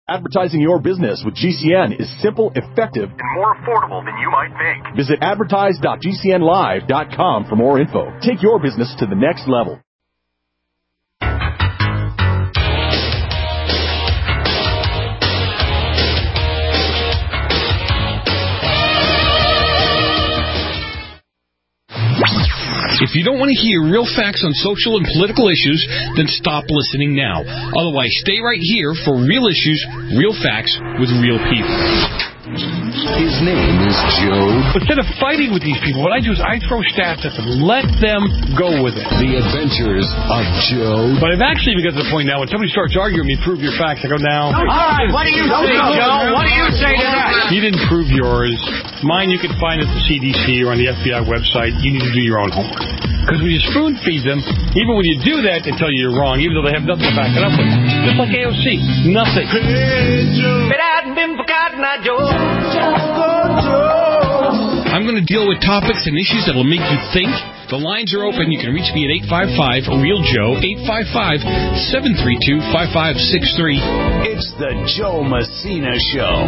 Advertising your business with GCN is simple, effective, and more affordable than you might think. Visit advertise.gcnlive.com for more info. Take your business to the next level. If you don't want to hear real facts on social and political issues, then stop listening now. Otherwise, stay right here for real issues, real facts, with real people. His name is Joe. Instead of fighting with these people, what I do is I throw stats at them. Let them go with it. The Adventures of Joe. But I've actually got to the point now when somebody starts arguing with me, prove your facts, I go, now. All right, what do you say, Joe? What do you say to that? He didn't prove yours. Mine you can find at the CDC or on the FBI website. You need to do your own homework. Because when you spoon feed them, even when you do that, they tell you you're wrong, even though they have nothing to back it up with. Just like AOC. Nothing. If it hadn't been for Cotton Eye Joe. I'm going to deal with topics and issues that will make you think. The lines are open. You can reach me at 855-REAL-JOE, 855-732-5563. It's the Joe Messina Show.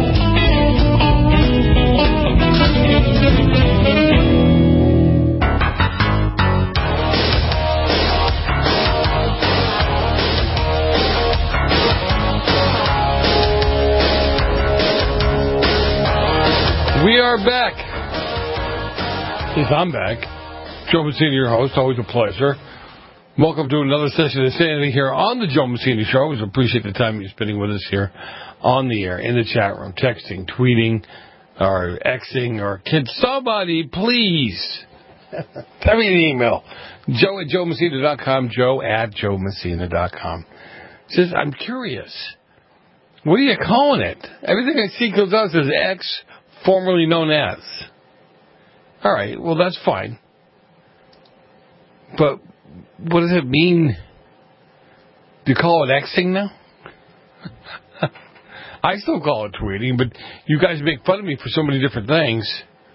We are back. At least I'm back. Joe Messina, your host. Always a pleasure. Welcome to another session of Insanity here on the Joe Messina Show. Always appreciate the time you're spending with us here on the air, in the chat room, texting, tweeting, or Xing, or can somebody please send me an email. Joe at JoeMessina.com, Joe at JoeMessina.com. Says, I'm curious. What are you calling it? Everything I see goes out says X, formerly known as. All right, well, that's fine. But what does it mean? Do you call it Xing now? I still call it tweeting, but you guys make fun of me for so many different things.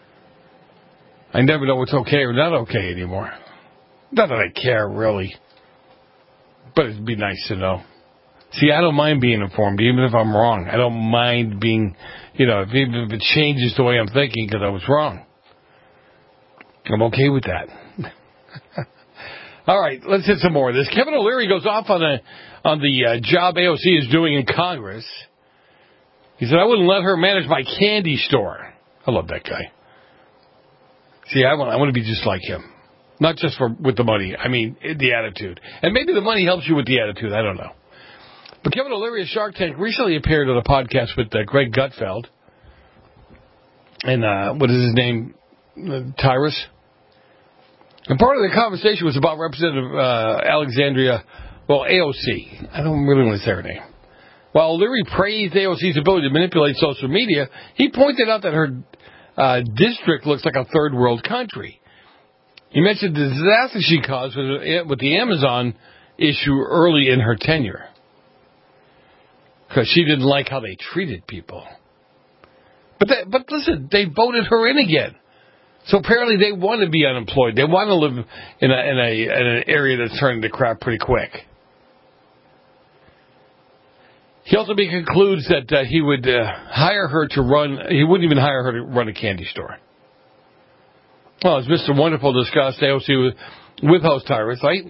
I never know what's okay or not okay anymore. Not that I care, really. But it'd be nice to know. See, I don't mind being informed, even if I'm wrong. I don't mind being, even if it changes the way I'm thinking because I was wrong. I'm okay with that. All right, let's hit some more of this. Kevin O'Leary goes off on the job AOC is doing in Congress. He said, I wouldn't let her manage my candy store. I love that guy. See, I want to be just like him. Not just with the money. I mean, the attitude. And maybe the money helps you with the attitude. I don't know. But Kevin O'Leary of Shark Tank recently appeared on a podcast with Greg Gutfeld. And what is his name? Tyrus. And part of the conversation was about Representative Alexandria, AOC. I don't really want to say her name. While O'Leary praised AOC's ability to manipulate social media, he pointed out that her district looks like a third world country. He mentioned the disaster she caused with the Amazon issue early in her tenure. Because she didn't like how they treated people. But listen, they voted her in again. So apparently they want to be unemployed. They want to live in an area that's turning to crap pretty quick. He also concludes that he would hire her to run. He wouldn't even hire her to run a candy store. Well, as Mr. Wonderful discussed, AOC with host Tyrus, right?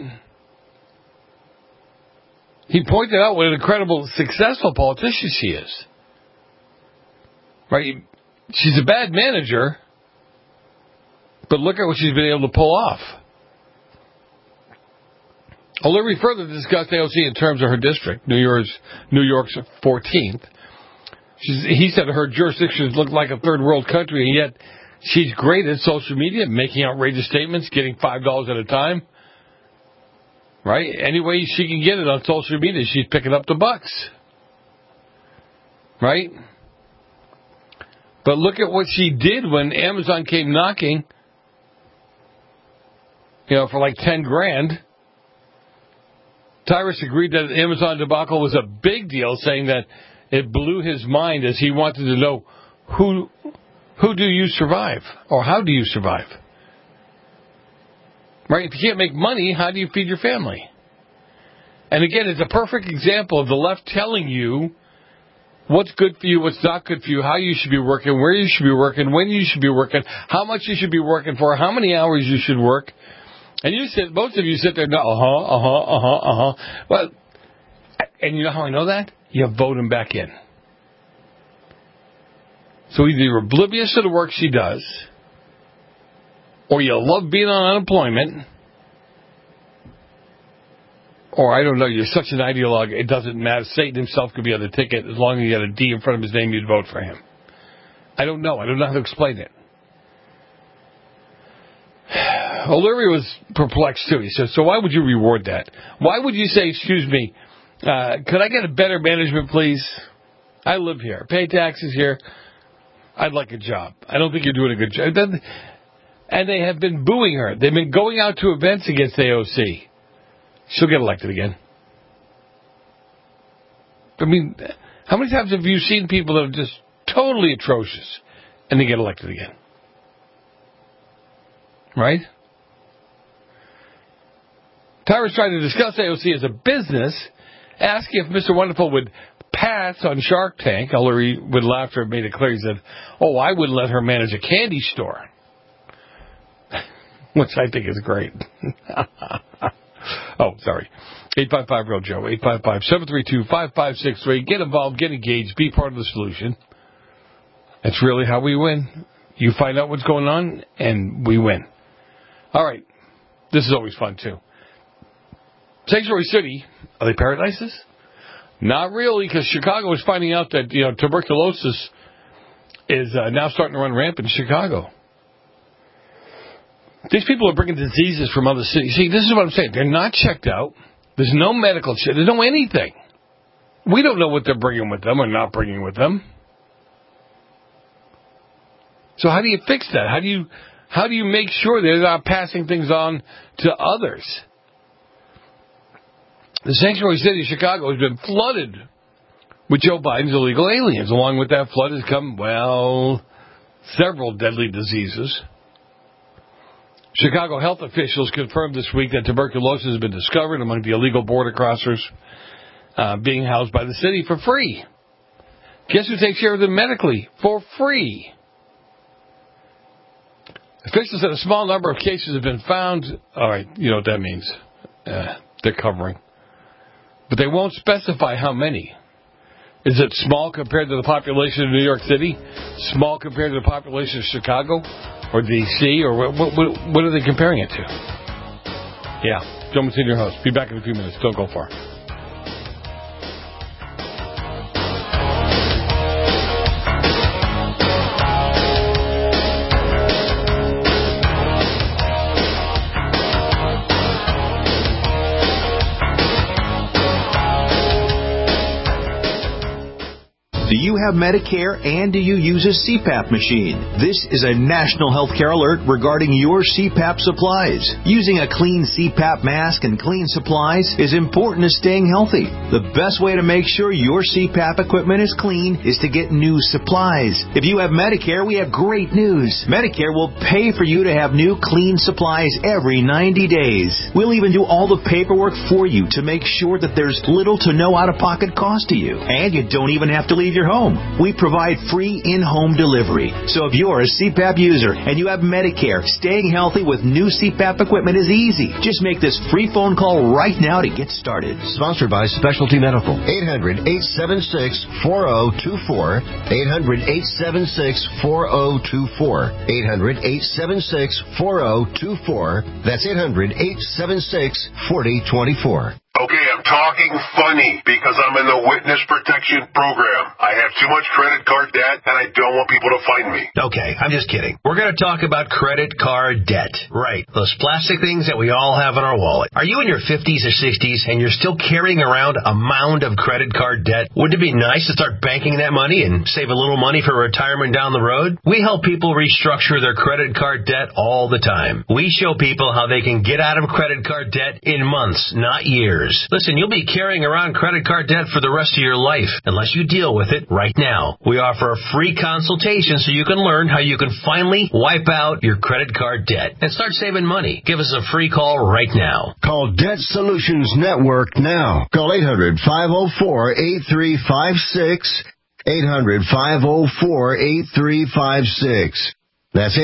He pointed out what an incredible, successful politician she is. Right? She's a bad manager, but look at what she's been able to pull off. O'Leary further discussed AOC in terms of her district, New York's 14th. He said her jurisdictions look like a third world country, and yet she's great at social media, making outrageous statements, getting $5 at a time. Right? Any way she can get it on social media, she's picking up the bucks. Right? But look at what she did when Amazon came knocking, for like $10,000. Tyrus agreed that Amazon debacle was a big deal, saying that it blew his mind as he wanted to know who do you survive, or how do you survive? Right? If you can't make money, how do you feed your family? And again, it's a perfect example of the left telling you what's good for you, what's not good for you, how you should be working, where you should be working, when you should be working, how much you should be working for, how many hours you should work. And most of you sit there, Well, and you know how I know that? You vote him back in. So either you're oblivious to the work she does, or you love being on unemployment, or I don't know, you're such an ideologue, it doesn't matter. Satan himself could be on the ticket. As long as you got a D in front of his name, you'd vote for him. I don't know. I don't know how to explain it. O'Leary was perplexed, too. He says, so why would you reward that? Why would you say, excuse me, could I get a better management, please? I live here. Pay taxes here. I'd like a job. I don't think you're doing a good job. And they have been booing her. They've been going out to events against AOC. She'll get elected again. I mean, how many times have you seen people that are just totally atrocious and they get elected again? Right? Tyra's trying to discuss AOC as a business, asking if Mr. Wonderful would pass on Shark Tank. O'Leary, with laughter, made it clear. He said, oh, I wouldn't let her manage a candy store. Which I think is great. Oh, sorry. 855-REAL-JOE, 855-732-5563. Get involved, get engaged, be part of the solution. That's really how we win. You find out what's going on, and we win. All right. This is always fun, too. Sanctuary City, are they paradises? Not really, because Chicago is finding out that tuberculosis is now starting to run rampant in Chicago. These people are bringing diseases from other cities. See, this is what I'm saying. They're not checked out. There's no medical check. There's no anything. We don't know what they're bringing with them or not bringing with them. So how do you fix that? How do you make sure they're not passing things on to others? The sanctuary city of Chicago has been flooded with Joe Biden's illegal aliens. Along with that flood has come, several deadly diseases. Chicago health officials confirmed this week that tuberculosis has been discovered among the illegal border crossers being housed by the city for free. Guess who takes care of them medically? For free. Officials said a small number of cases have been found. All right, you know what that means. They're covering. But they won't specify how many. Is it small compared to the population of New York City? Small compared to the population of Chicago? Or D.C.? Or what are they comparing it to? Yeah, Joe Messina, your host. Be back in a few minutes. Don't go far. Do you have Medicare and do you use a CPAP machine? This is a national healthcare alert regarding your CPAP supplies. Using a clean CPAP mask and clean supplies is important to staying healthy. The best way to make sure your CPAP equipment is clean is to get new supplies. If you have Medicare, we have great news. Medicare will pay for you to have new clean supplies every 90 days. We'll even do all the paperwork for you to make sure that there's little to no out-of-pocket cost to you. And you don't even have to leave your home. We provide free in-home delivery. So if you're a CPAP user and you have Medicare, staying healthy with new CPAP equipment is easy. Just make this free phone call right now to get started. Sponsored by Specialty Medical. 800-876-4024. 800-876-4024. 800-876-4024. That's 800-876-4024. Okay, I'm talking funny because I'm in the witness protection program. I have too much credit card debt and I don't want people to find me. Okay, I'm just kidding. We're going to talk about credit card debt. Right, those plastic things that we all have in our wallet. Are you in your 50s or 60s and you're still carrying around a mound of credit card debt? Wouldn't it be nice to start banking that money and save a little money for retirement down the road? We help people restructure their credit card debt all the time. We show people how they can get out of credit card debt in months, not years. Listen, you'll be carrying around credit card debt for the rest of your life unless you deal with it right now. We offer a free consultation so you can learn how you can finally wipe out your credit card debt and start saving money. Give us a free call right now. Call Debt Solutions Network now. Call 800-504-8356. 800-504-8356. That's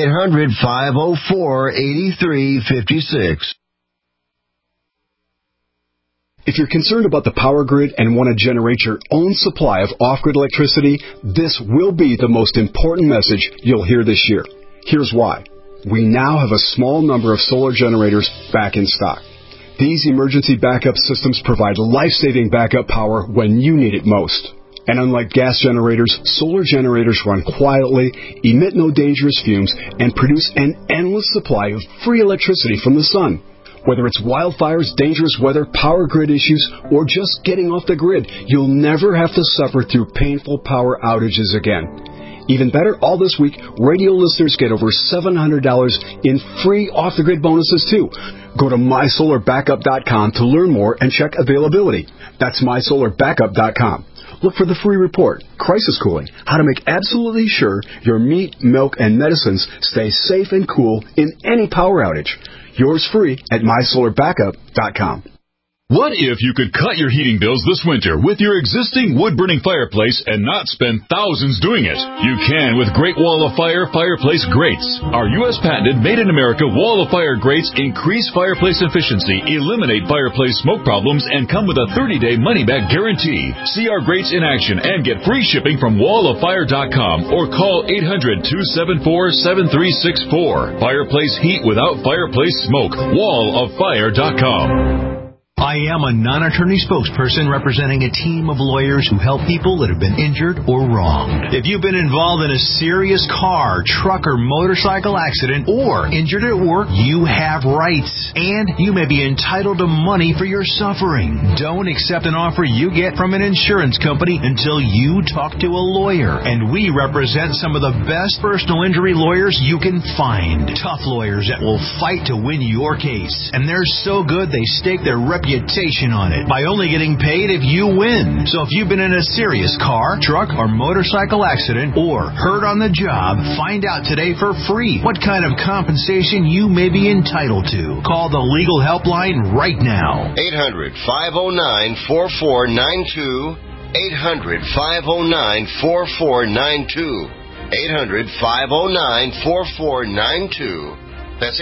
800-504-8356. If you're concerned about the power grid and want to generate your own supply of off-grid electricity, this will be the most important message you'll hear this year. Here's why. We now have a small number of solar generators back in stock. These emergency backup systems provide life-saving backup power when you need it most. And unlike gas generators, solar generators run quietly, emit no dangerous fumes, and produce an endless supply of free electricity from the sun. Whether it's wildfires, dangerous weather, power grid issues, or just getting off the grid, you'll never have to suffer through painful power outages again. Even better, all this week, radio listeners get over $700 in free off-the-grid bonuses, too. Go to MySolarBackup.com to learn more and check availability. That's MySolarBackup.com. Look for the free report, Crisis Cooling, how to make absolutely sure your meat, milk, and medicines stay safe and cool in any power outage. Yours free at MySolarBackup.com. What if you could cut your heating bills this winter with your existing wood-burning fireplace and not spend thousands doing it? You can with Great Wall of Fire fireplace grates. Our U.S. patented made-in-America Wall of Fire grates increase fireplace efficiency, eliminate fireplace smoke problems, and come with a 30-day money-back guarantee. See our grates in action and get free shipping from walloffire.com or call 800-274-7364. Fireplace heat without fireplace smoke. walloffire.com. I am a non-attorney spokesperson representing a team of lawyers who help people that have been injured or wronged. If you've been involved in a serious car, truck, or motorcycle accident or injured at work, you have rights, and you may be entitled to money for your suffering. Don't accept an offer you get from an insurance company until you talk to a lawyer, and we represent some of the best personal injury lawyers you can find. Tough lawyers that will fight to win your case, and they're so good they stake their reputation on it by only getting paid if you win. So if you've been in a serious car, truck, or motorcycle accident or hurt on the job, find out today for free what kind of compensation you may be entitled to. Call the legal helpline right now. 800-509-4492. 800-509-4492. 800-509-4492. That's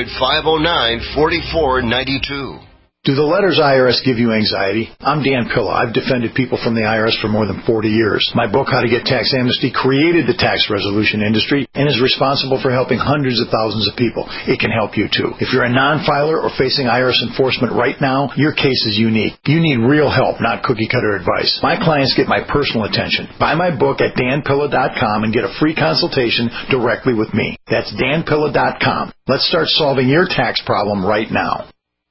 800-509-4492. Do the letters IRS give you anxiety? I'm Dan Pilla. I've defended people from the IRS for more than 40 years. My book, How to Get Tax Amnesty, created the tax resolution industry and is responsible for helping hundreds of thousands of people. It can help you, too. If you're a non-filer or facing IRS enforcement right now, your case is unique. You need real help, not cookie-cutter advice. My clients get my personal attention. Buy my book at danpilla.com and get a free consultation directly with me. That's danpilla.com. Let's start solving your tax problem right now.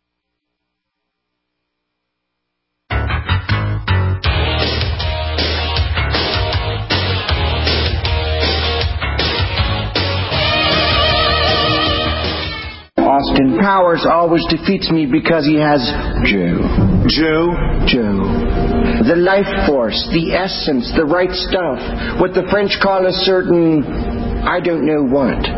Austin Powers always defeats me because he has Joe. The life force, the essence, the right stuff. What the French call a certain, I don't know what.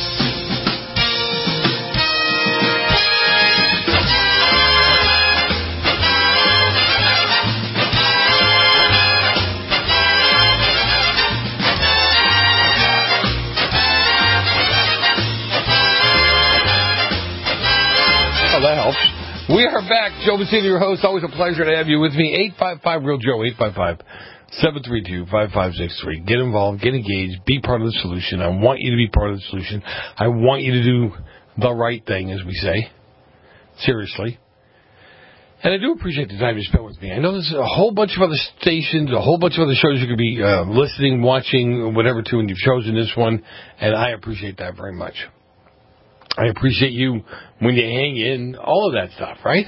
That helps. We are back. Joe Messina, your host. Always a pleasure to have you with me. 855-REAL-JOE, 855-732-5563. Get involved, get engaged, be part of the solution. I want you to be part of the solution. I want you to do the right thing, as we say. Seriously. And I do appreciate the time you spent with me. I know there's a whole bunch of other stations, a whole bunch of other shows you could be listening, watching, whatever, to, and you've chosen this one, and I appreciate that very much. I appreciate you when you hang in, all of that stuff, right?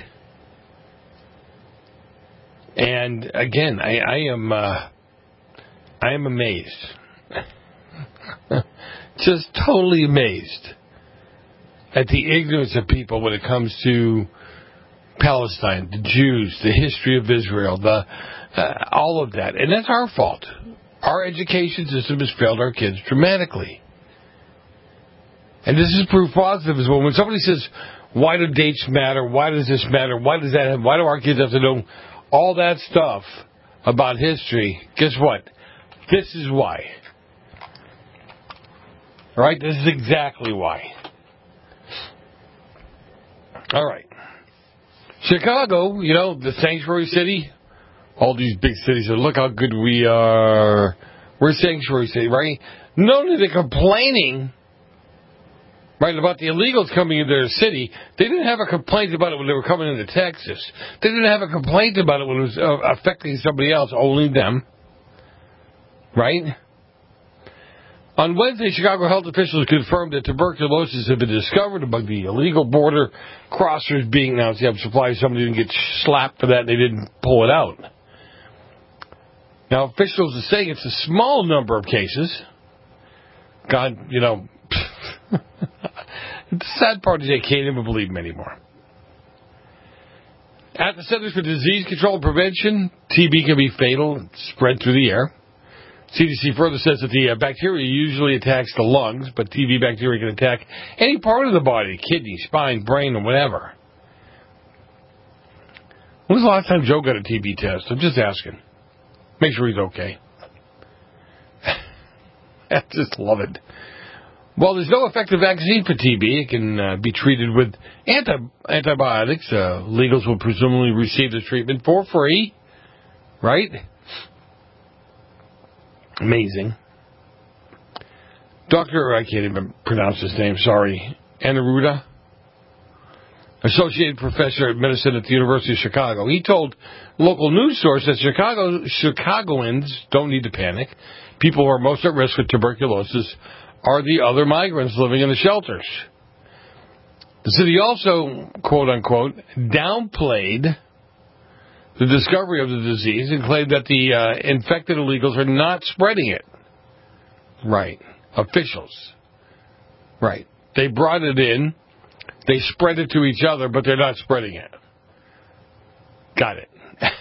And again, I am amazed, just totally amazed at the ignorance of people when it comes to Palestine, the Jews, the history of Israel, all of that, and that's our fault. Our education system has failed our kids dramatically. And this is proof positive as well. When somebody says, why do dates matter? Why does this matter? Why does that? Why do our kids have to know all that stuff about history? Guess what? This is why. All right? This is exactly why. All right. Chicago, you know, the sanctuary city. All these big cities say, look how good we are. We're sanctuary city, right? Not only are they complaining, right, about the illegals coming into their city, they didn't have a complaint about it when they were coming into Texas. They didn't have a complaint about it when it was affecting somebody else, only them. Right? On Wednesday, Chicago health officials confirmed that tuberculosis had been discovered among the illegal border crossers being announced. I'm surprised somebody didn't get slapped for that and they didn't pull it out. Now, officials are saying it's a small number of cases. God, you know, the sad part is they can't even believe them anymore. At the Centers for Disease Control and Prevention, TB can be fatal and spread through the air. CDC further says that the bacteria usually attacks the lungs, but TB bacteria can attack any part of the body, kidney, spine, brain, or whatever. When was the last time Joe got a TB test? I'm just asking. Make sure he's okay. I just love it. Well, there's no effective vaccine for TB. It can be treated with antibiotics. Legals will presumably receive this treatment for free. Right? Amazing. Dr. I can't even pronounce his name, sorry. Anaruda, associate professor of medicine at the University of Chicago. He told local news source that Chicagoans don't need to panic. People who are most at risk with tuberculosis are the other migrants living in the shelters. The city also, quote unquote, downplayed the discovery of the disease and claimed that the infected illegals are not spreading it. Right. Officials. Right. They brought it in. They spread it to each other, but they're not spreading it. Got it.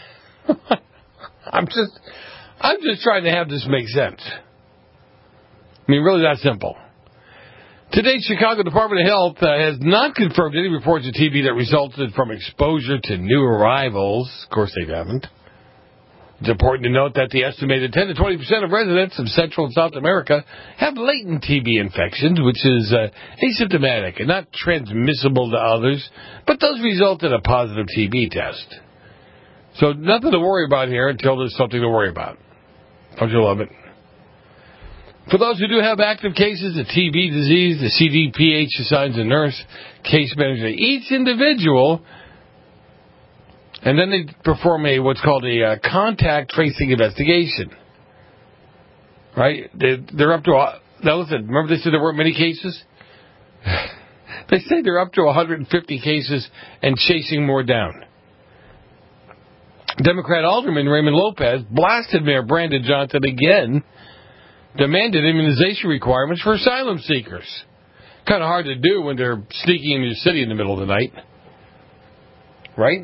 I'm just trying to have this make sense. I mean, really that simple. Today, Chicago Department of Health has not confirmed any reports of TB that resulted from exposure to new arrivals. Of course, they haven't. It's important to note that the estimated 10 to 20% of residents of Central and South America have latent TB infections, which is asymptomatic and not transmissible to others, but does result in a positive TB test. So nothing to worry about here until there's something to worry about. Don't you love it? For those who do have active cases of TB disease, the CDPH assigns a nurse case manager to each individual, and then they perform what's called a contact tracing investigation. Right? They're up to... Now listen, remember they said there weren't many cases? They say they're up to 150 cases and chasing more down. Democrat Alderman Raymond Lopez blasted Mayor Brandon Johnson again, demanded immunization requirements for asylum seekers. Kind of hard to do when they're sneaking into your city in the middle of the night. Right?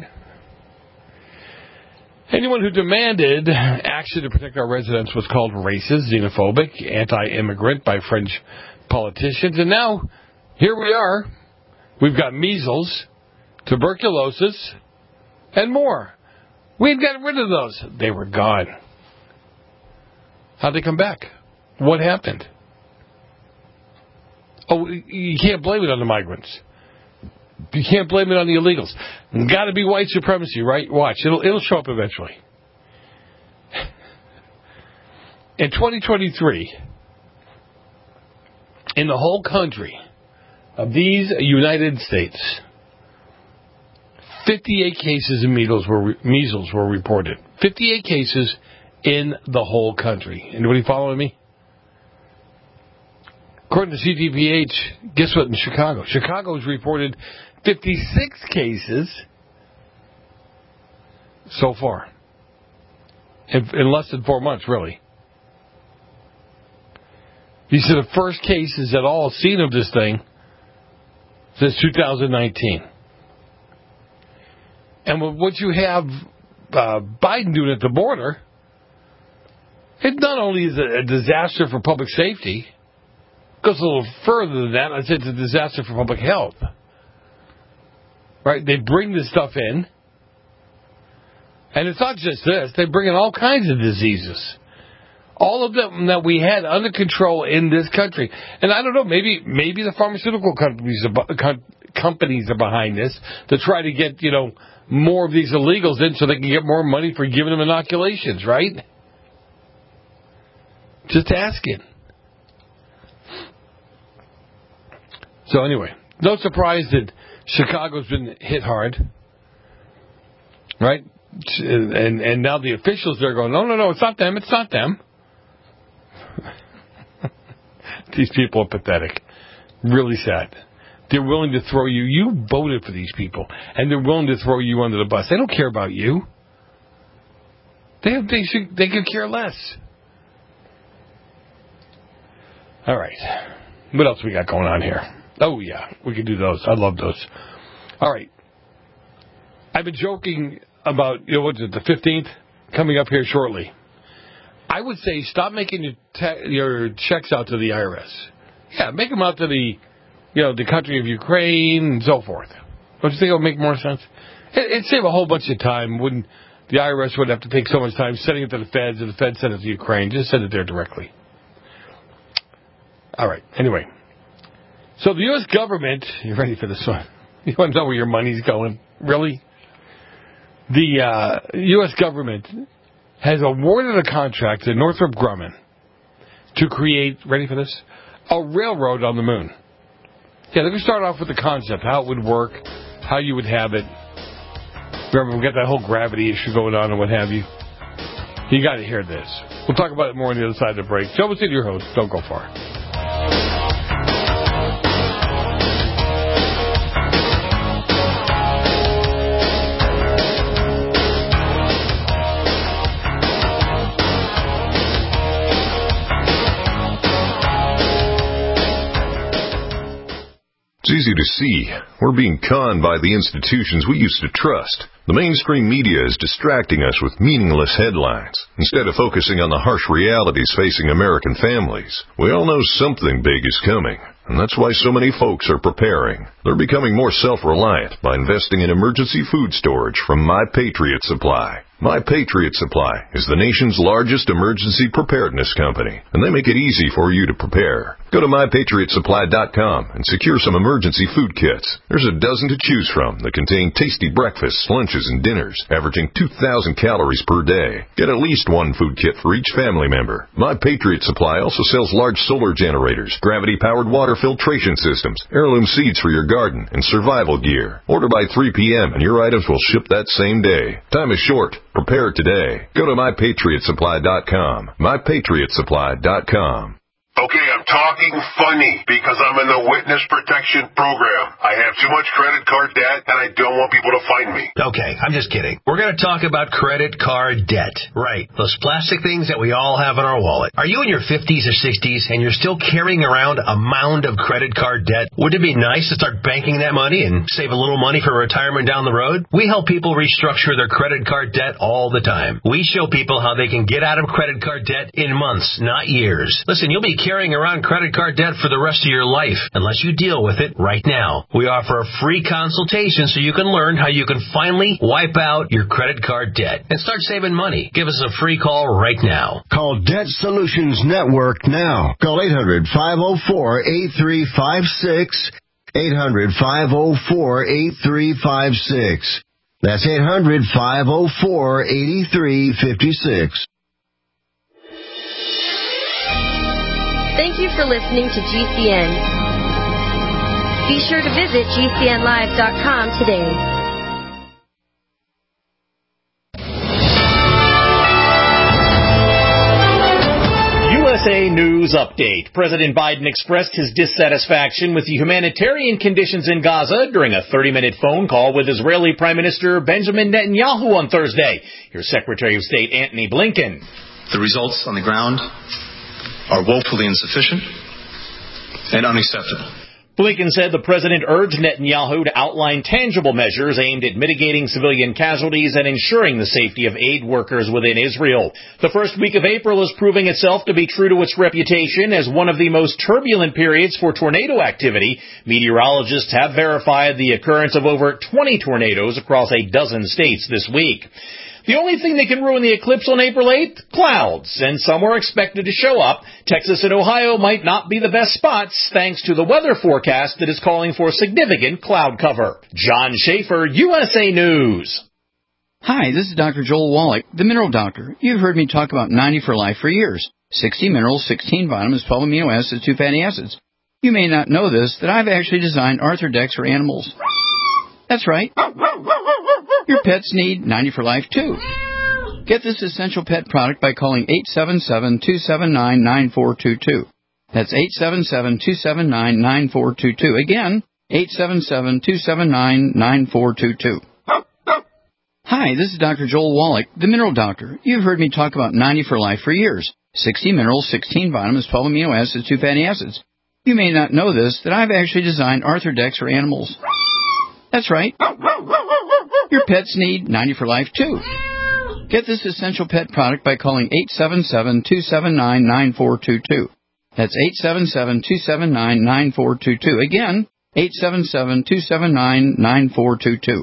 Anyone who demanded action to protect our residents was called racist, xenophobic, anti-immigrant by French politicians. And now, here we are. We've got measles, tuberculosis, and more. We've got rid of those. They were gone. How'd they come back? What happened? Oh, you can't blame it on the migrants. You can't blame it on the illegals. Got to be white supremacy, right? Watch. It'll show up eventually. In 2023, in the whole country of these United States, 58 cases of measles were reported. 58 cases in the whole country. Anybody following me? According to CDPH, guess what in Chicago? Chicago has reported 56 cases so far. In less than 4 months, really. These are the first cases at all seen of this thing since 2019. And with what you have Biden doing at the border, it not only is a disaster for public safety, it goes a little further than that. I'd say it's a disaster for public health. Right? They bring this stuff in. And it's not just this. They bring in all kinds of diseases. All of them that we had under control in this country. And I don't know, maybe the pharmaceutical companies are behind this to try to get, more of these illegals in so they can get more money for giving them inoculations, right? Just asking. So anyway, no surprise that Chicago's been hit hard, right? And now the officials there are going, no, it's not them. These people are pathetic. Really sad. They're willing to throw you. You voted for these people, and they're willing to throw you under the bus. They don't care about you. They could care less. All right. What else we got going on here? Oh, yeah. We could do those. I love those. All right. I've been joking about, what's it, the 15th? Coming up here shortly. I would say stop making your checks out to the IRS. Yeah, make them out to the country of Ukraine and so forth. Don't you think it would make more sense? It'd save a whole bunch of time. The IRS wouldn't have to take so much time sending it to the feds, and the feds send it to Ukraine. Just send it there directly. All right. Anyway. So the U.S. government, you ready for this one? You want to know where your money's going? Really? The U.S. government has awarded a contract to Northrop Grumman to create, ready for this, a railroad on the moon. Yeah, they're going to start off with the concept, how it would work, how you would have it. Remember, we got that whole gravity issue going on and what have you. You got to hear this. We'll talk about it more on the other side of the break. Joe Messina, your host. Don't go far. It's easy to see. We're being conned by the institutions we used to trust. The mainstream media is distracting us with meaningless headlines, instead of focusing on the harsh realities facing American families. We all know something big is coming, and that's why so many folks are preparing. They're becoming more self-reliant by investing in emergency food storage from My Patriot Supply. My Patriot Supply is the nation's largest emergency preparedness company, and they make it easy for you to prepare. Go to MyPatriotSupply.com and secure some emergency food kits. There's a dozen to choose from that contain tasty breakfasts, lunches, and dinners, averaging 2,000 calories per day. Get at least one food kit for each family member. My Patriot Supply also sells large solar generators, gravity-powered water filtration systems, heirloom seeds for your garden, and survival gear. Order by 3 p.m. and your items will ship that same day. Time is short. Prepare today. Go to MyPatriotSupply.com. MyPatriotSupply.com. Okay, I'm talking funny because I'm in the witness protection program. I have too much credit card debt, and I don't want people to find me. Okay, I'm just kidding. We're going to talk about credit card debt. Right, those plastic things that we all have in our wallet. Are you in your 50s or 60s and you're still carrying around a mound of credit card debt? Wouldn't it be nice to start banking that money and save a little money for retirement down the road? We help people restructure their credit card debt all the time. We show people how they can get out of credit card debt in months, not years. Listen, you'll be carrying around credit card debt for the rest of your life unless you deal with it right now. We offer a free consultation so you can learn how you can finally wipe out your credit card debt and start saving money. Give us a free call right now. Call Debt Solutions Network now. Call 800-504-8356. 800-504-8356. That's 800-504-8356. Thank you for listening to GCN. Be sure to visit GCNlive.com today. USA News Update. President Biden expressed his dissatisfaction with the humanitarian conditions in Gaza during a 30-minute phone call with Israeli Prime Minister Benjamin Netanyahu on Thursday. Here's Secretary of State Antony Blinken. The results on the ground are woefully insufficient and unacceptable. Blinken said the president urged Netanyahu to outline tangible measures aimed at mitigating civilian casualties and ensuring the safety of aid workers within Israel. The first week of April is proving itself to be true to its reputation as one of the most turbulent periods for tornado activity. Meteorologists have verified the occurrence of over 20 tornadoes across a dozen states this week. The only thing that can ruin the eclipse on April 8th? Clouds, and some are expected to show up. Texas and Ohio might not be the best spots, thanks to the weather forecast that is calling for significant cloud cover. John Schaefer, USA News. Hi, this is Dr. Joel Wallach, the Mineral Doctor. You've heard me talk about 90 for Life for years. 60 minerals, 16 vitamins, 12 amino acids, 2 fatty acids. You may not know this, that I've actually designed Arthrodex for animals. That's right. Your pets need 90 for Life, too. Get this essential pet product by calling 877-279-9422. That's 877-279-9422. Again, 877-279-9422. Hi, this is Dr. Joel Wallach, the Mineral Doctor. You've heard me talk about 90 for Life for years. 60 minerals, 16 vitamins, 12 amino acids, 2 fatty acids. You may not know this, that I've actually designed Arthrodex for animals. That's right. Your pets need 90 for Life, too. Get this essential pet product by calling 877-279-9422. That's 877-279-9422. Again, 877-279-9422.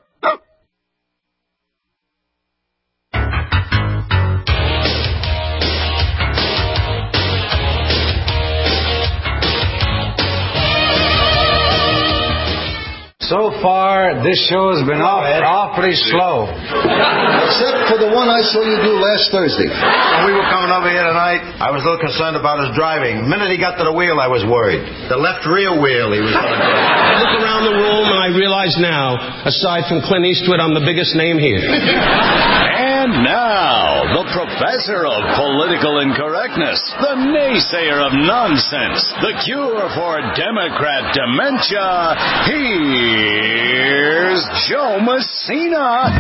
So far, this show has been awfully slow. Except for the one I saw you do last Thursday. When we were coming over here tonight, I was a little concerned about his driving. The minute he got to the wheel, I was worried. The left rear wheel he was going to do. I look around the room and I realize now, aside from Clint Eastwood, I'm the biggest name here. And now, the professor of political incorrectness, the naysayer of nonsense, the cure for Democrat dementia, here's Joe Messina.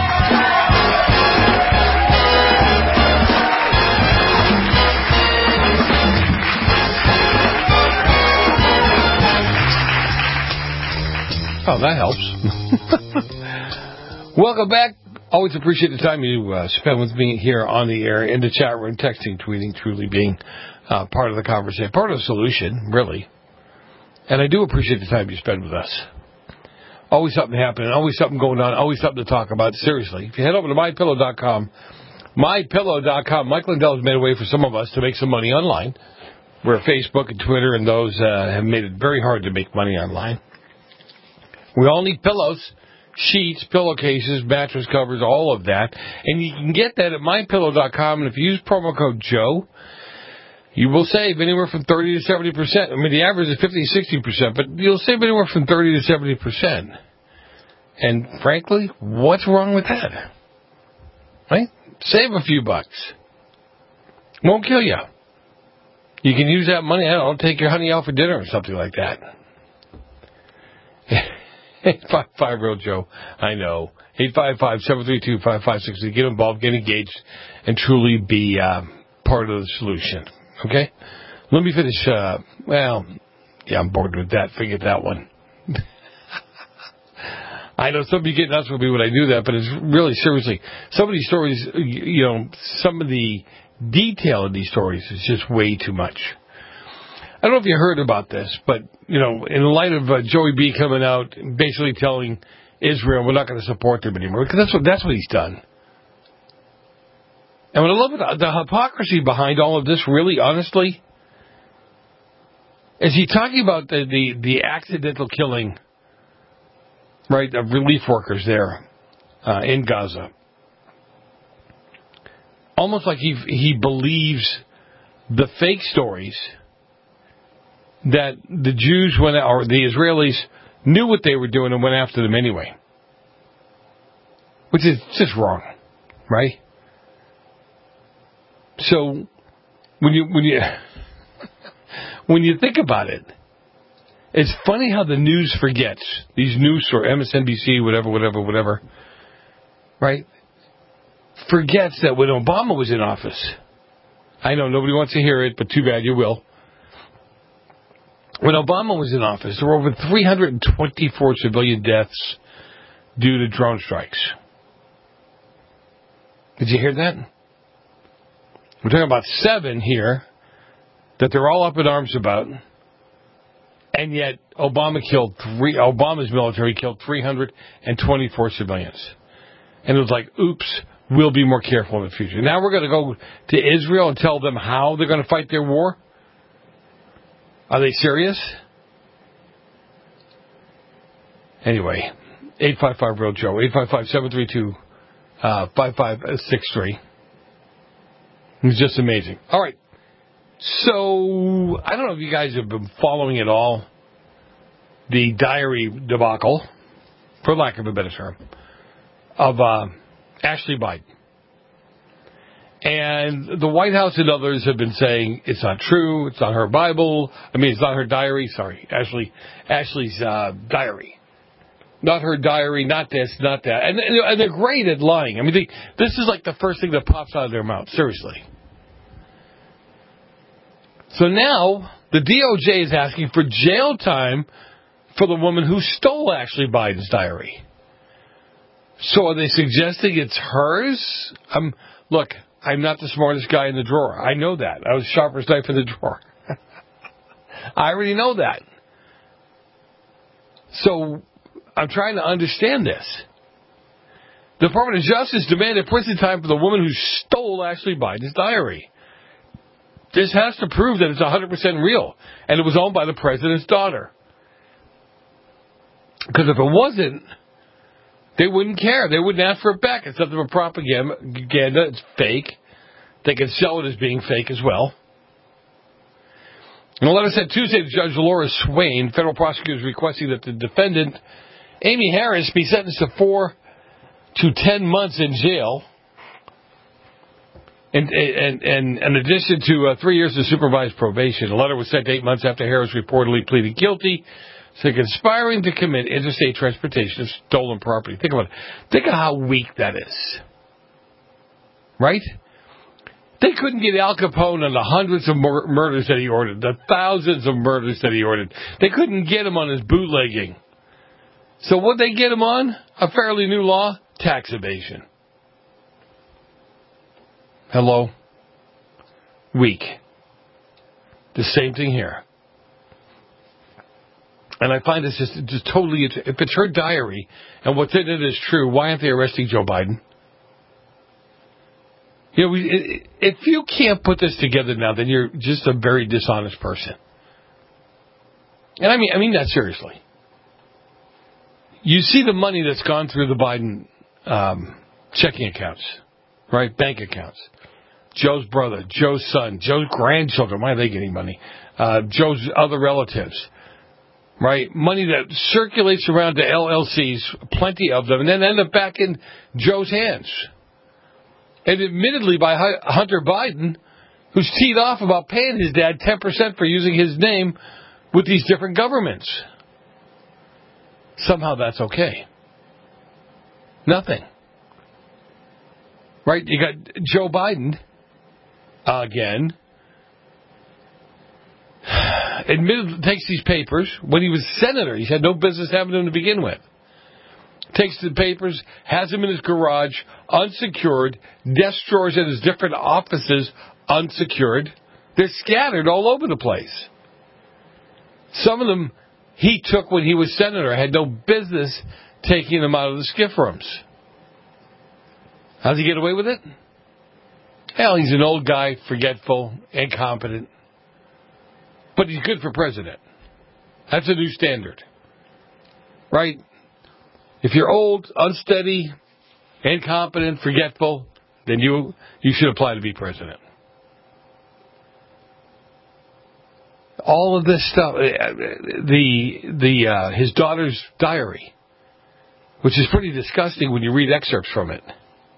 Oh, that helps. Welcome back. Always appreciate the time you spend with me here on the air, in the chat room, texting, tweeting, truly being part of the conversation, part of the solution, really. And I do appreciate the time you spend with us. Always something happening, always something going on, always something to talk about. Seriously, if you head over to MyPillow.com, Mike Lindell has made a way for some of us to make some money online, where Facebook and Twitter and those have made it very hard to make money online. We all need pillows. Sheets, pillowcases, mattress covers, all of that. And you can get that at MyPillow.com. And if you use promo code Joe, you will save anywhere from 30 to 70%. I mean, the average is 50 to 60%, but you'll save anywhere from 30 to 70%. And frankly, what's wrong with that? Right? Save a few bucks. Won't kill you. You can use that money, I don't know, take your honey out for dinner or something like that. 855-Real Joe, I know. 855-732-5560. Get involved, get engaged, and truly be part of the solution. Okay? Let me finish. I'm bored with that. Forget that one. I know some of you get nuts with me when I do that, but it's really, seriously, some of these stories, some of the detail of these stories is just way too much. I don't know if you heard about this, but, in light of Joey B coming out, basically telling Israel we're not going to support them anymore, because that's what he's done. And what I love about the hypocrisy behind all of this, really, honestly, is he talking about the accidental killing, right, of relief workers there in Gaza. Almost like he believes the fake stories that the Jews went out, or the Israelis knew what they were doing and went after them anyway. Which is just wrong, right? So when you think about it, it's funny how the news forgets, these news stories, MSNBC, whatever, right? Forgets that when Obama was in office, I know nobody wants to hear it, but too bad you will. When Obama was in office, there were over 324 civilian deaths due to drone strikes. Did you hear that? We're talking about 7 here that they're all up in arms about, and yet Obama's military killed 324 civilians. And it was like, oops, we'll be more careful in the future. Now we're going to go to Israel and tell them how they're going to fight their war? Are they serious? Anyway, 855-REAL-JOE, 855-732-5563. It's just amazing. All right. So, I don't know if you guys have been following at all the diary debacle, for lack of a better term, of Ashley Biden. And the White House and others have been saying it's not true, it's not her Bible. I mean, it's not her diary. Sorry, Ashley's diary. Not her diary, not this, not that. And they're great at lying. I mean, this is like the first thing that pops out of their mouth, seriously. So now, the DOJ is asking for jail time for the woman who stole Ashley Biden's diary. So are they suggesting it's hers? Look, I'm not the smartest guy in the drawer. I know that. I was sharpest knife in the drawer. I already know that. So I'm trying to understand this. The Department of Justice demanded prison time for the woman who stole Ashley Biden's diary. This has to prove that it's 100% real, and it was owned by the president's daughter. Because if it wasn't, they wouldn't care. They wouldn't ask for it back. It's nothing but propaganda. It's fake. They can sell it as being fake as well. In a letter sent Tuesday to Judge Laura Swain, federal prosecutors requesting that the defendant, Amy Harris, be sentenced to 4 to 10 months in jail. And in addition to 3 years of supervised probation. The letter was sent 8 months after Harris reportedly pleaded guilty to conspiring to commit interstate transportation of stolen property. Think about it. Think of how weak that is. Right? They couldn't get Al Capone on the hundreds of murders that he ordered, the thousands of murders that he ordered. They couldn't get him on his bootlegging. So what'd they get him on? A fairly new law? Tax evasion. Hello? Weak. The same thing here. And I find this just totally, if it's her diary and what's in it is true, why aren't they arresting Joe Biden? You know, if you can't put this together now, then you're just a very dishonest person. And I mean that seriously. You see the money that's gone through the Biden checking accounts, right? Bank accounts. Joe's brother, Joe's son, Joe's grandchildren. Why are they getting money? Joe's other relatives, right? Money that circulates around to LLCs, plenty of them, and then end up back in Joe's hands. And admittedly by Hunter Biden, who's teed off about paying his dad 10% for using his name with these different governments. Somehow that's okay. Nothing. Right? You got Joe Biden, again, admitted takes these papers. When he was senator, he had no business having them to begin with. Takes the papers, has them in his garage, unsecured, desk drawers in his different offices, unsecured. They're scattered all over the place. Some of them he took when he was senator, had no business taking them out of the skiff rooms. How's he get away with it? Hell, he's an old guy, forgetful, incompetent. But he's good for president. That's a new standard. Right? If you're old, unsteady, incompetent, forgetful, then you should apply to be president. All of this stuff, his daughter's diary, which is pretty disgusting when you read excerpts from it.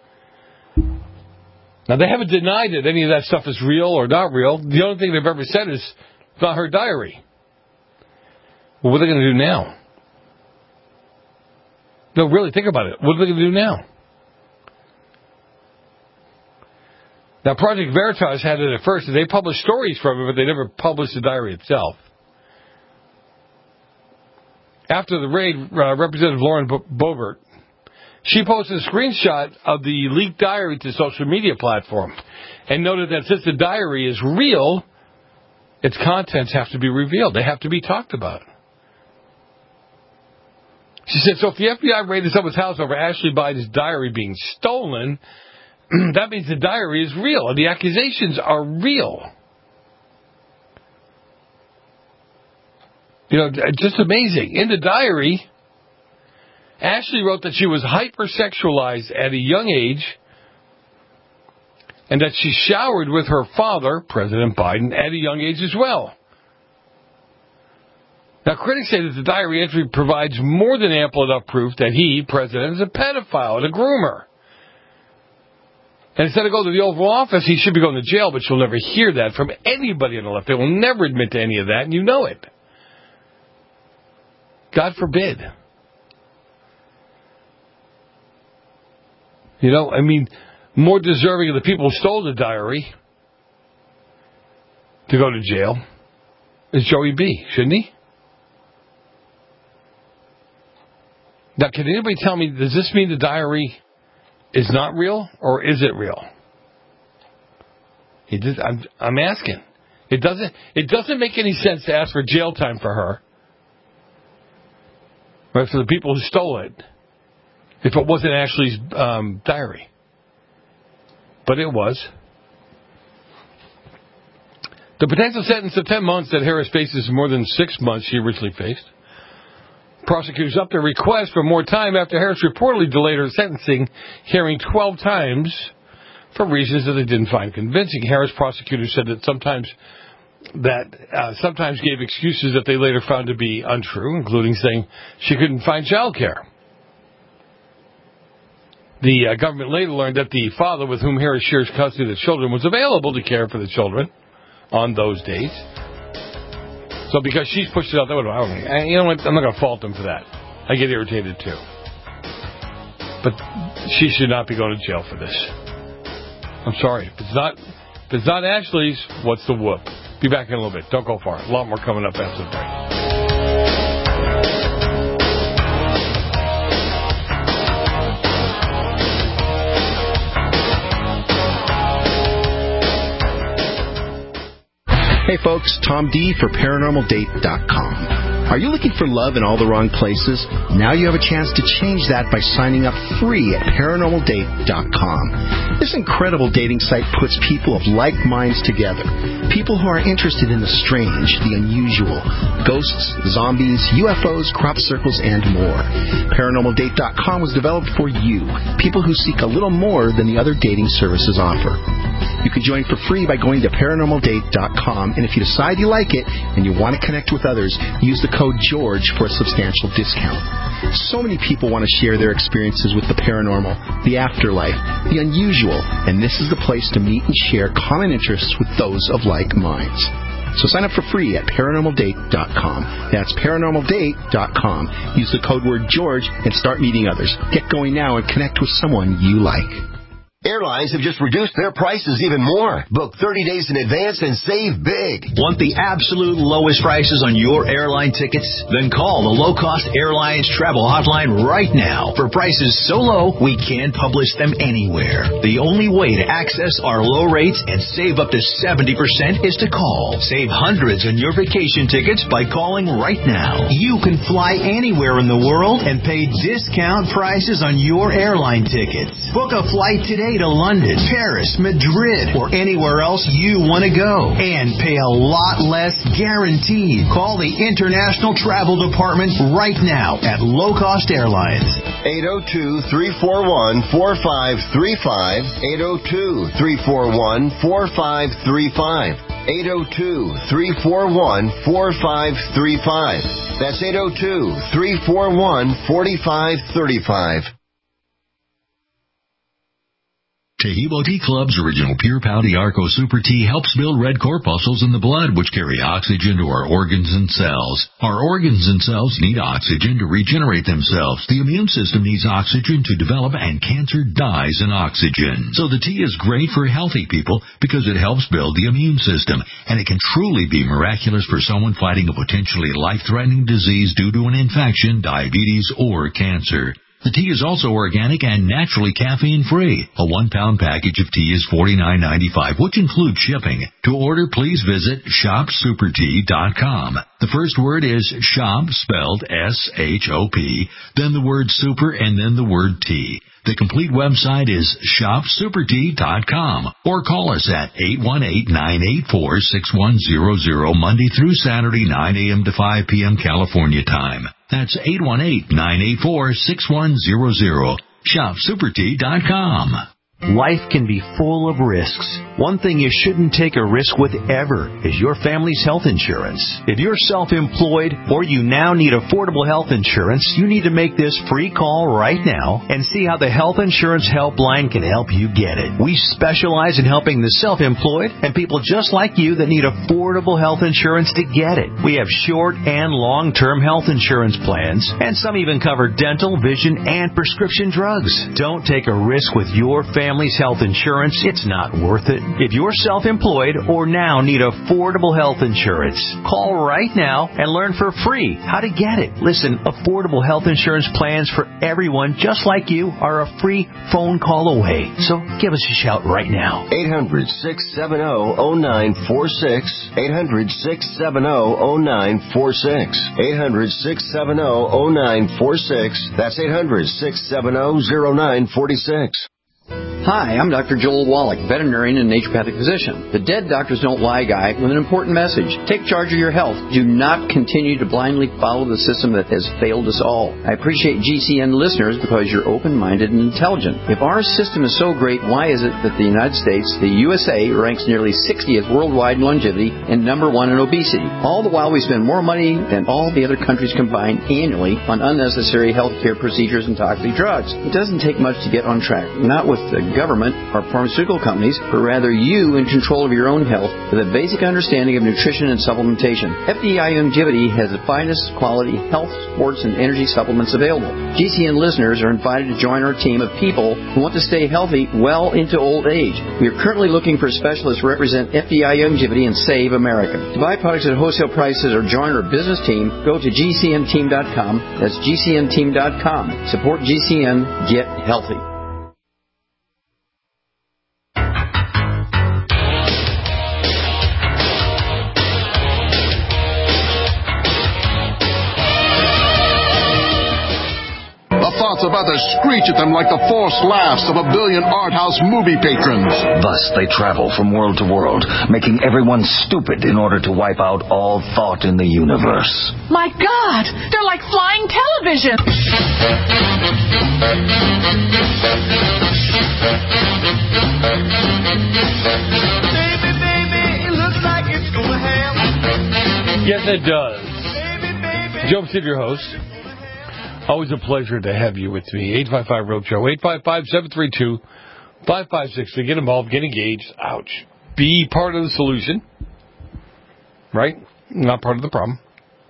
Now, they haven't denied that any of that stuff is real or not real. The only thing they've ever said is it's not her diary. Well, what are they going to do now? No, really, think about it. What are they going to do now? Now, Project Veritas had it at first, and they published stories from it, but they never published the diary itself. After the raid, Representative Lauren Boebert, she posted a screenshot of the leaked diary to social media platform and noted that since the diary is real, its contents have to be revealed. They have to be talked about. She said, so if the FBI raided someone's house over Ashley Biden's diary being stolen, that means the diary is real, and the accusations are real. You know, just amazing. In the diary, Ashley wrote that she was hypersexualized at a young age and that she showered with her father, President Biden, at a young age as well. Now, critics say that the diary entry provides more than ample enough proof that he, President, is a pedophile and a groomer. And instead of going to the Oval Office, he should be going to jail, but you'll never hear that from anybody on the left. They will never admit to any of that, and you know it. God forbid. You know, I mean, more deserving of the people who stole the diary to go to jail is Joey B., shouldn't he? Now, can anybody tell me, does this mean the diary is not real, or is it real? I'm asking. It doesn't make any sense to ask for jail time for her, right, for the people who stole it, if it wasn't Ashley's diary. But it was. The potential sentence of 10 months that Harris faces is more than 6 months she originally faced. Prosecutors upped their request for more time after Harris reportedly delayed her sentencing hearing 12 times for reasons that they didn't find convincing. Harris prosecutors said that sometimes gave excuses that they later found to be untrue, including saying she couldn't find child care. The government later learned that the father with whom Harris shares custody of the children was available to care for the children on those days. So because she's pushed it out the window, you know what? I'm not going to fault them for that. I get irritated too. But she should not be going to jail for this. I'm sorry. If it's not Ashley's, what's the whoop? Be back in a little bit. Don't go far. A lot more coming up after the break. Hey folks, Tom D for ParanormalDate.com. Are you looking for love in all the wrong places? Now you have a chance to change that by signing up free at ParanormalDate.com. This incredible dating site puts people of like minds together. People who are interested in the strange, the unusual, ghosts, zombies, UFOs, crop circles, and more. ParanormalDate.com was developed for you, people who seek a little more than the other dating services offer. You can join for free by going to ParanormalDate.com, and if you decide you like it and you want to connect with others, use the code GEORGE for a substantial discount. So many people want to share their experiences with the paranormal, the afterlife, the unusual, and this is the place to meet and share common interests with those of like minds. So sign up for free at ParanormalDate.com. That's ParanormalDate.com. Use the code word GEORGE and start meeting others. Get going now and connect with someone you like. Airlines have just reduced their prices even more. Book 30 days in advance and save big. Want the absolute lowest prices on your airline tickets? Then call the Low Cost Airlines Travel Hotline right now for prices so low we can't publish them anywhere. The only way to access our low rates and save up to 70% is to call. Save hundreds on your vacation tickets by calling right now. You can fly anywhere in the world and pay discount prices on your airline tickets. Book a flight today to London, Paris, Madrid, or anywhere else you want to go. And pay a lot less guaranteed. Call the International Travel Department right now at Low Cost Airlines. 802-341-4535. 802-341-4535. 802-341-4535. That's 802-341-4535. Tahibo Tea Club's original Pure Pouty Arco Super Tea helps build red corpuscles in the blood, which carry oxygen to our organs and cells. Our organs and cells need oxygen to regenerate themselves. The immune system needs oxygen to develop, and cancer dies in oxygen. So the tea is great for healthy people because it helps build the immune system, and it can truly be miraculous for someone fighting a potentially life-threatening disease due to an infection, diabetes, or cancer. The tea is also organic and naturally caffeine-free. A 1-pound package of tea is $49.95, which includes shipping. To order, please visit shopsupertea.com. The first word is shop, spelled S-H-O-P, then the word super, and then the word tea. The complete website is shopsupertea.com, or call us at 818-984-6100 Monday through Saturday, 9 a.m. to 5 p.m. California time. That's 818-984-6100. shopsupertea.com. Life can be full of risks. One thing you shouldn't take a risk with ever is your family's health insurance. If you're self-employed or you now need affordable health insurance, you need to make this free call right now and see how the Health Insurance Helpline can help you get it. We specialize in helping the self-employed and people just like you that need affordable health insurance to get it. We have short and long-term health insurance plans, and some even cover dental, vision, and prescription drugs. Don't take a risk with your family's health insurance. It's not worth it. If you're self-employed or now need affordable health insurance, call right now and learn for free how to get it. Listen, affordable health insurance plans for everyone just like you are a free phone call away. So give us a shout right now. 800-670-0946. 800-670-0946. 800-670-0946. That's 800-670-0946. Hi, I'm Dr. Joel Wallach, veterinarian and naturopathic physician. The Dead Doctors Don't Lie guy with an important message. Take charge of your health. Do not continue to blindly follow the system that has failed us all. I appreciate GCN listeners because you're open-minded and intelligent. If our system is so great, why is it that the United States, the USA, ranks nearly 60th worldwide in longevity and number 1 in obesity? All the while we spend more money than all the other countries combined annually on unnecessary health care procedures and toxic drugs. It doesn't take much to get on track. Not with the government or pharmaceutical companies, but rather you in control of your own health with a basic understanding of nutrition and supplementation. FDI Longevity has the finest quality health, sports, and energy supplements available. GCN listeners are invited to join our team of people who want to stay healthy well into old age. We are currently looking for specialists to represent FDI Longevity and Save America. To buy products at wholesale prices or join our business team, go to GCNteam.com. That's GCNteam.com. Support GCN. Get healthy. About to screech at them like the forced laughs of 1 billion art house movie patrons. Thus they travel from world to world, making everyone stupid in order to wipe out all thought in the universe. My God, they're like flying television. Baby, baby, it looks like it's gonna happen. Yes, it does. Joe Sid, your host. Always a pleasure to have you with me. 855-ROAD-SHOW, 855-732-5563. Get involved, get engaged. Ouch. Be part of the solution. Right? Not part of the problem.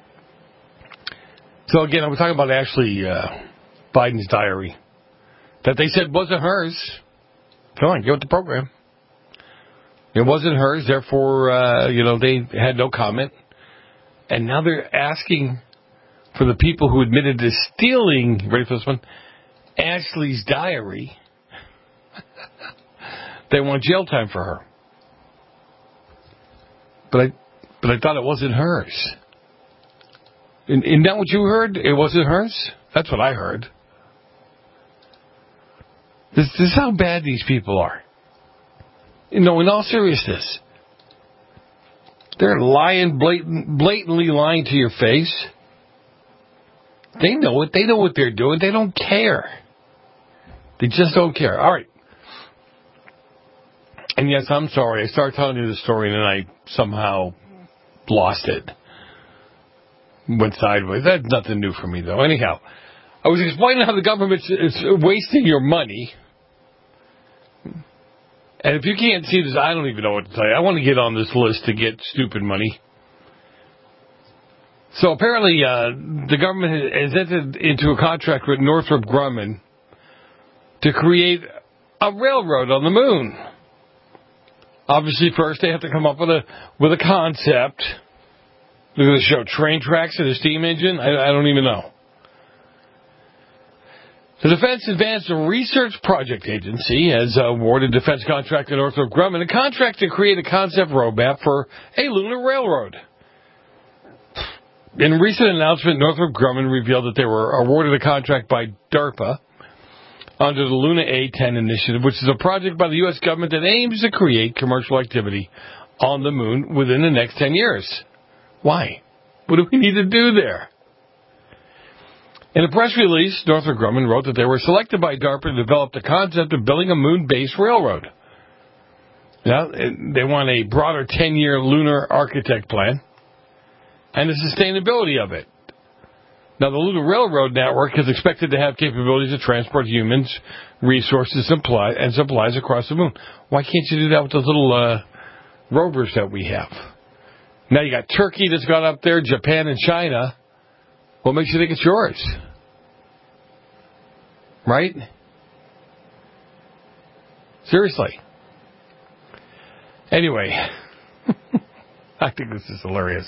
So, again, I was talking about Ashley Biden's diary that they said wasn't hers. Come on, get with the program. It wasn't hers, therefore, they had no comment. And now they're asking for the people who admitted to stealing, ready for this one, Ashley's diary, they want jail time for her. But I thought it wasn't hers. Isn't that what you heard? It wasn't hers? That's what I heard. This is how bad these people are. In all seriousness. They're lying, blatantly lying to your face. They know it. They know what they're doing. They don't care. They just don't care. All right. And yes, I'm sorry. I started telling you the story and then I somehow lost it. Went sideways. That's nothing new for me, though. Anyhow, I was explaining how the government is wasting your money. And if you can't see this, I don't even know what to tell you. I want to get on this list to get stupid money. So apparently, the government has entered into a contract with Northrop Grumman to create a railroad on the moon. Obviously, first they have to come up with a concept. Look at the show, train tracks and a steam engine. I don't even know. The Defense Advanced Research Project Agency has awarded defense contractor Northrop Grumman a contract to create a concept roadmap for a lunar railroad. In a recent announcement, Northrop Grumman revealed that they were awarded a contract by DARPA under the Luna A-10 initiative, which is a project by the U.S. government that aims to create commercial activity on the moon within the next 10 years. Why? What do we need to do there? In a press release, Northrop Grumman wrote that they were selected by DARPA to develop the concept of building a moon-based railroad. Now, they want a broader 10-year lunar architect plan and the sustainability of it. Now, the Lunar Railroad Network is expected to have capabilities to transport humans, resources, and supplies across the moon. Why can't you do that with those little rovers that we have? Now, you got Turkey that's gone up there, Japan and China. What makes you think it's yours? Right? Seriously. Anyway, I think this is hilarious.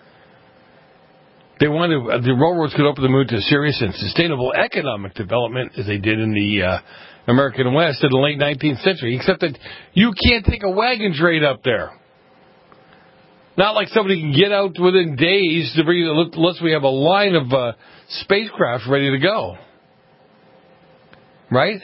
They wanted the railroads could open the moon to serious and sustainable economic development as they did in the American West in the late 19th century, except that you can't take a wagon train up there. Not like somebody can get out within days to bring, unless we have a line of spacecraft ready to go. Right?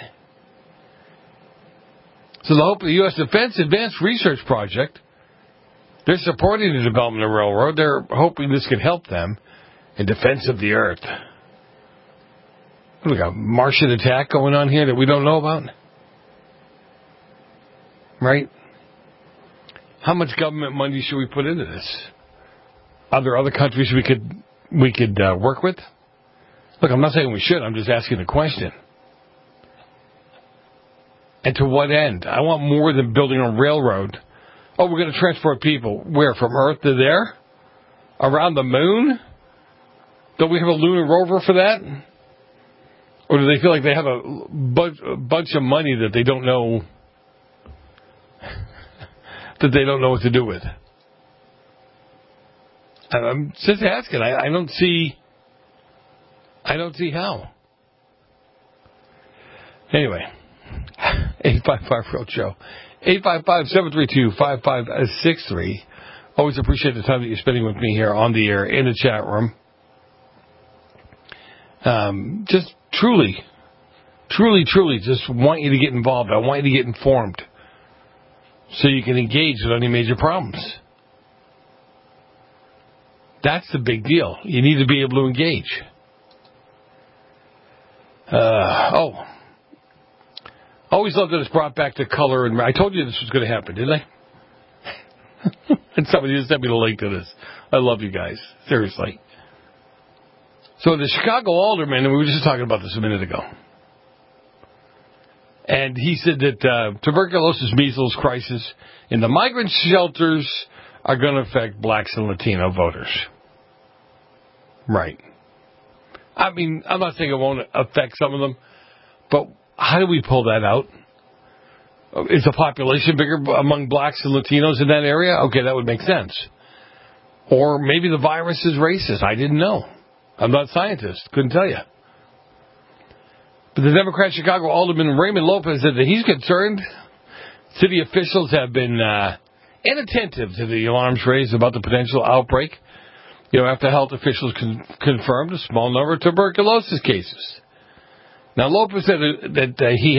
So the hope of the U.S. Defense Advanced Research Project, they're supporting the development of the railroad. They're hoping this could help them in defense of the Earth. We got a Martian attack going on here that we don't know about? Right? How much government money should we put into this? Are there other countries we could work with? Look, I'm not saying we should. I'm just asking the question. And to what end? I want more than building a railroad. Oh, we're going to transport people. Where? From Earth to there? Around the moon? Don't we have a lunar rover for that? Or do they feel like they have a bunch of money that they don't know what to do with? I'm just asking. I don't see how. Anyway, 855 Real Show. 855-732-5563. Always appreciate the time that you're spending with me here on the air in the chat room. Just truly just want you to get involved. I want you to get informed so you can engage with any major problems. That's the big deal. You need to be able to engage. Always love that it's brought back to color. And I told you this was going to happen, didn't I? And somebody just sent me the link to this. I love you guys. Seriously. So the Chicago alderman, and we were just talking about this a minute ago, and he said that tuberculosis, measles crisis in the migrant shelters are going to affect blacks and Latino voters. Right. I mean, I'm not saying it won't affect some of them, but how do we pull that out? Is the population bigger among blacks and Latinos in that area? Okay, that would make sense. Or maybe the virus is racist. I didn't know. I'm not a scientist. Couldn't tell you. But the Democrat Chicago alderman Raymond Lopez said that he's concerned. City officials have been inattentive to the alarms raised about the potential outbreak. After health officials confirmed a small number of tuberculosis cases. Now, Lopez said that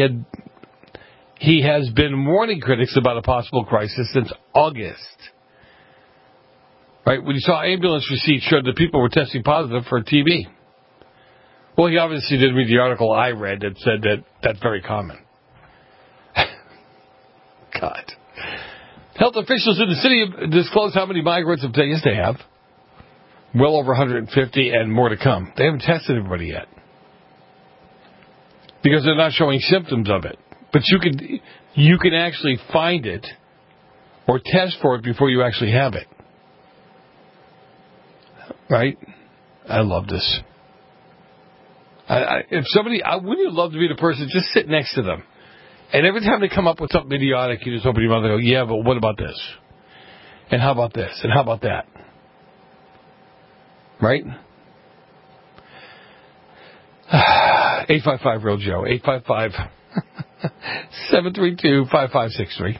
he has been warning critics about a possible crisis since August. Right? When you saw ambulance receipts showed that people were testing positive for TB. Well, he obviously didn't read the article I read that said that that's very common. God. Health officials in the city have disclosed how many migrants of yes, they have. Well over 150 and more to come. They haven't tested everybody yet. Because they're not showing symptoms of it. But you can actually find it or test for it before you actually have it. Right? I love this. If somebody, wouldn't you love to be the person just sit next to them, and every time they come up with something idiotic, you just open your mouth and go, "Yeah, but what about this? And how about this? And how about that?" Right? 855-REAL-JOE. 855-732-5563.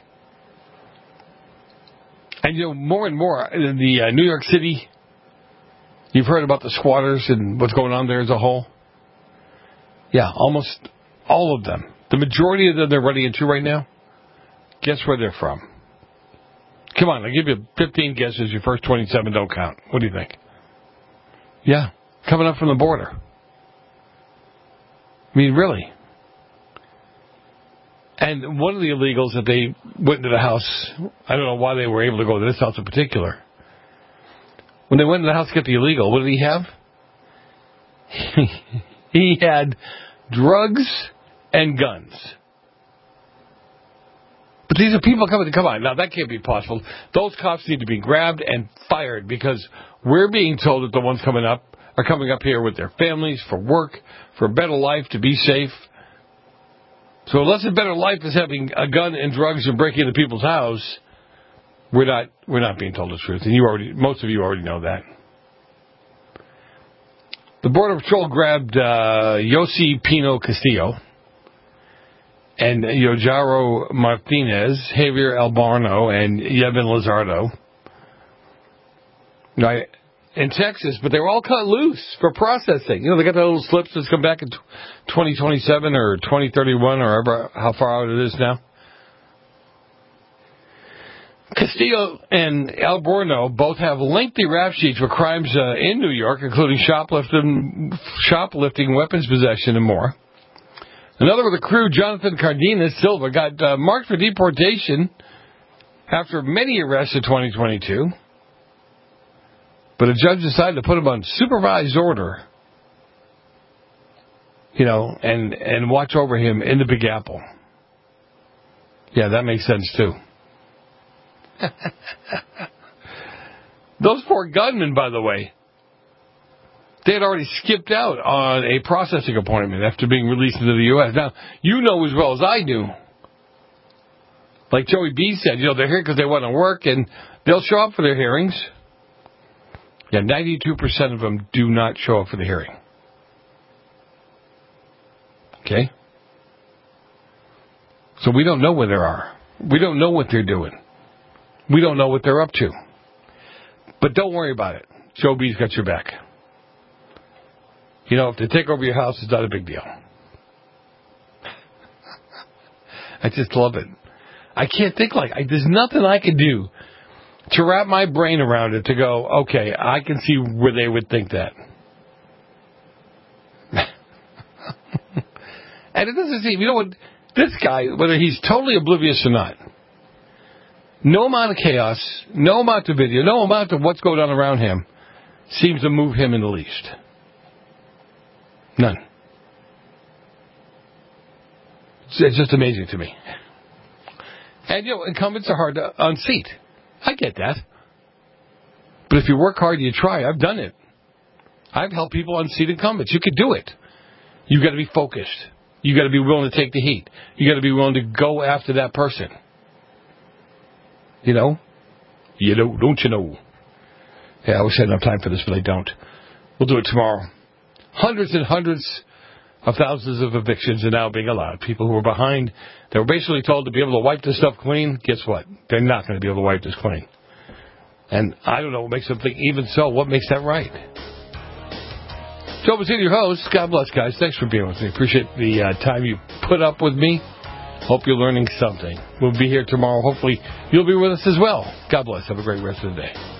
And, more and more in the New York City, you've heard about the squatters and what's going on there as a whole. Yeah, almost all of them. The majority of them they're running into right now, guess where they're from? Come on, I'll give you 15 guesses. Your first 27 don't count. What do you think? Yeah, coming up from the border. I mean, really. And one of the illegals that they went into the house, I don't know why they were able to go to this house in particular. When they went into the house to get the illegal, what did he have? He had drugs and guns. But these are people coming to come on. Now, that can't be possible. Those cops need to be grabbed and fired because we're being told that the ones coming up are coming up here with their families for work, for a better life, to be safe. So unless a better life is having a gun and drugs and breaking into people's house, we're not being told the truth. And most of you already know that. The Border Patrol grabbed Yossi Pino Castillo and Yojaro Martinez, Javier Albarno, and Yevon Lizardo in Texas, but they were all cut loose for processing. They got the little slips that's come back in 2027 or 2031 or how far out it is now. Castillo and Alborno both have lengthy rap sheets for crimes in New York, including shoplifting, weapons possession, and more. Another of the crew, Jonathan Cardenas Silva, got marked for deportation after many arrests in 2022. But a judge decided to put him on supervised order, and watch over him in the Big Apple. Yeah, that makes sense, too. Those poor gunmen, by the way, they had already skipped out on a processing appointment after being released into the U.S. Now, you know as well as I do, like Joey B said, they're here because they want to work, and they'll show up for their hearings. Yeah, 92% of them do not show up for the hearing. Okay? So we don't know where they are. We don't know what they're doing. We don't know what they're up to. But don't worry about it. Joe B's got your back. If they take over your house, it's not a big deal. I just love it. I can't think there's nothing I can do to wrap my brain around it to go, okay, I can see where they would think that. And it doesn't seem, what, this guy, whether he's totally oblivious or not, no amount of chaos, no amount of video, no amount of what's going on around him seems to move him in the least. None. It's just amazing to me. And, incumbents are hard to unseat. I get that. But if you work hard, you try. I've done it. I've helped people unseat incumbents. You could do it. You've got to be focused. You've got to be willing to take the heat. You've got to be willing to go after that person. Don't you know? Yeah, I wish I had enough time for this, but I don't. We'll do it tomorrow. Hundreds and hundreds of thousands of evictions are now being allowed. People who were behind, they were basically told to be able to wipe this stuff clean. Guess what? They're not going to be able to wipe this clean. And I don't know what makes them think, even so, what makes that right? Joe Mazzini, your host. God bless, guys. Thanks for being with me. Appreciate the time you put up with me. Hope you're learning something. We'll be here tomorrow. Hopefully, you'll be with us as well. God bless. Have a great rest of the day.